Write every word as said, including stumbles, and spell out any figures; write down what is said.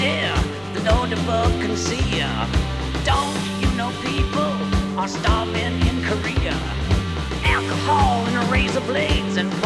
dare that no above can see ya. Don't you know people are starving in Korea? Alcohol and razor blades and